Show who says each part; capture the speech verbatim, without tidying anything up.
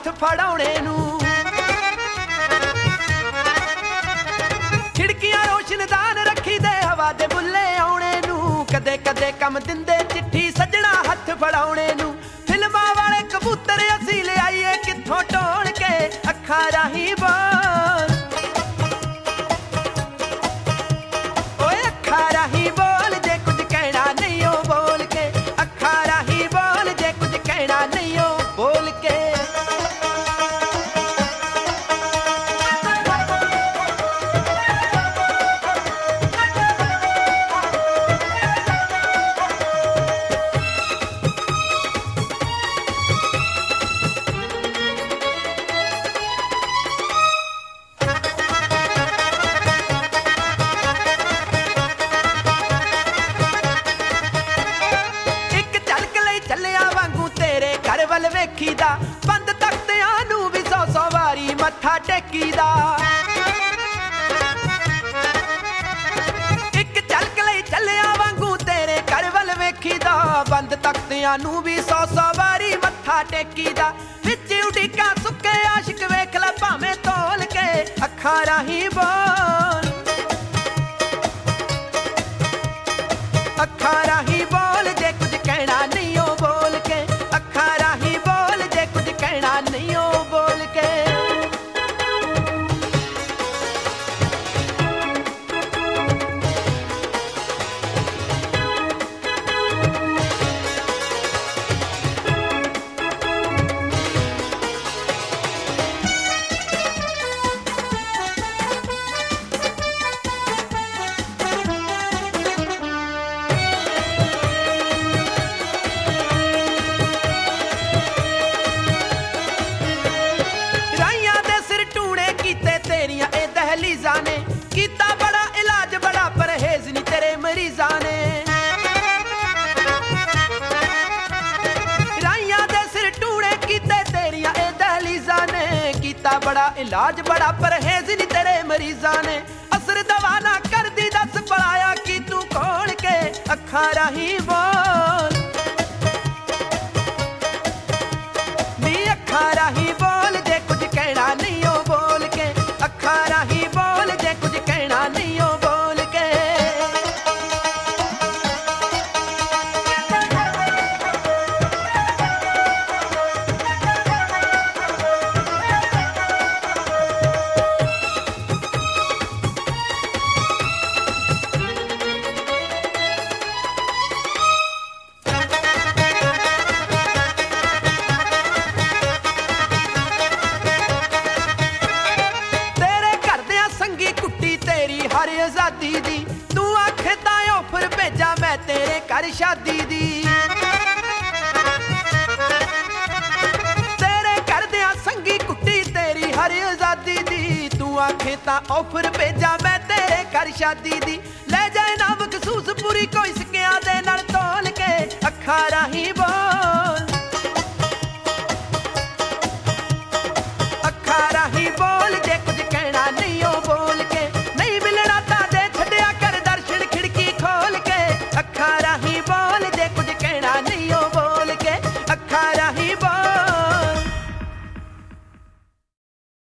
Speaker 1: ਹੱਥ ਫੜਾਉਣੇ ਨੂੰ। ਖਿੜਕੀਆਂ ਰੋਸ਼ਨਦਾਨ ਰੱਖੀ ਦੇ ਹਵਾ ਦੇ ਬੁੱਲੇ ਆਉਣੇ ਨੂੰ। ਕਦੇ ਕਦੇ ਕੰਮ ਦਿੰਦੇ ਚਿੱਠੀ ਸੱਜਣਾ ਹੱਥ ਫੜਾਉਣੇ ਨੂੰ। ਫਿਲਮਾਂ ਵਾਲੇ ਕਬੂਤਰ ਅਸੀਂ ਲਿਆਈਏ ਕਿੱਥੋਂ ਢੋਲ ਕੇ ਅੱਖਾਂ ਰਾਹੀਂ ਬੋਲ। ਓਏ ਅੱਖਾਂ ਰਾਹੀਂ ਬੋਲ ਜੇ ਕੁਝ ਕਹਿਣਾ ਨਹੀਂ ਓ ਬੋਲ ਕੇ। ਅੱਖਾਂ ਰਾਹੀਂ ਬੋਲ ਜੇ ਕੁਝ ਕਹਿਣਾ ਨਹੀਂ ਓ ਬੋਲ ਕੇ। ਵੇਖੀਦਾ ਬੰਦ ਤਖਤਿਆਂ ਨੂੰ ਵੀ ਸੌ ਸੌ ਵਾਰੀ ਮੱਥਾ ਟੇਕੀਦਾ। ਇੱਕ ਝਲਕ ਲਈ ਚੱਲਿਆ ਵਾਂਗੂ ਤੇਰੇ ਘਰ ਵੱਲ ਵੇਖੀਦਾ। ਬੰਦ ਤਖਤਿਆਂ ਨੂੰ ਵੀ ਸੌ ਸੌ ਵਾਰੀ ਮੱਥਾ ਟੇਕੀਦਾ। ਵਿੱਚ ਉਡੀਕਾਂ ਸੁੱਕੇ ਆਸ਼ਿਕ ਵੇਖ ਲੈ ਭਾਵੇਂ ਤੋਲ ਕੇ ਅੱਖਾਂ ਰਾਹੀਂ ਬੋਲ। ਅੱਖਾਂ ਰਾਹੀਂ ਬੋਲ ਜੇ ਕੁਝ ਕਹਿਣਾ ਨਹੀਂ ਓ ਬੋਲ ਕੇ। ਅੱਖਾਂ ਰਾਹੀਂ ਬੋਲ ਜੇ ਕੁਝ ਕਹਿਣਾ ਨਹੀਂ ਓ ਬੋਲ ਕੇ। ਨੇ ਕੀਤਾ ਬੜਾ ਇਲਾਜ ਬੜਾ ਪਰਹੇਜ਼ ਨੀ ਤੇਰੇ ਮਰੀਜ਼ਾਂ ਨੇ। ਰਾਈਆਂ ਦੇ ਸਿਰ ਟੂਣੇ ਕੀਤੇ ਤੇਰੀਆਂ ਇਹ ਦਹਲੀਜ਼ਾਂ ਨੇ। ਕੀਤਾ ਬੜਾ ਇਲਾਜ ਬੜਾ ਪਰਹੇਜ਼ ਨੀ ਤੇਰੇ ਮਰੀਜ਼ਾਂ ਨੇ। ਅਸਰ ਦਵਾ ਨਾ ਕਰਦੀ ਦੱਸ ਪਲਾਇਆ ਕੀ ਤੂੰ ਖੋਲ ਕੇ ਅੱਖਾਂ ਰਾਹੀਂ ਬੋਲ। ਨੀ ਅੱਖਾਂ ਰਾਹੀਂ ਬੋਲ ਜੇ ਕੁਝ ਕਹਿਣਾ ਨਹੀਂ ਓ ਬੋਲ ਕੇ। ਅੱਖਾਂ ਰਾਹੀਂ ਬੋਲ ਜੇ ਕੁਝ ਕਹਿਣਾ ਨਹੀਂ ਓ ਬੋਲ ਕੇ। ਹਰ ਆਜ਼ਾਦੀ ਦੀ ਤੂੰ ਆਖੇ ਤਾਂ ਆਫਰ ਭੇਜਾਂ ਮੈਂ ਤੇਰੇ ਘਰ ਸ਼ਾਦੀ ਦੀ। ਤੇਰੇ ਘਰਦਿਆਂ ਸੰਗੀ ਕੁੱਟੀ ਤੇਰੀ ਹਰ ਆਜ਼ਾਦੀ ਦੀ। ਤੂੰ ਆਖੇ ਤਾਂ ਆਫਰ ਭੇਜਾਂ ਮੈਂ ਤੇਰੇ ਘਰ ਸ਼ਾਦੀ ਦੀ। ਲੈ ਜਾਏ ਨਾ ਮਖਸੂਸ ਪੂਰੀ ਕੋਈ ਸਿੱਕਿਆਂ ਦੇ ਨਾਲ ਤੋਲ ਕੇ ਅੱਖਾਂ ਰਾਹੀਂ ਬੋਲ।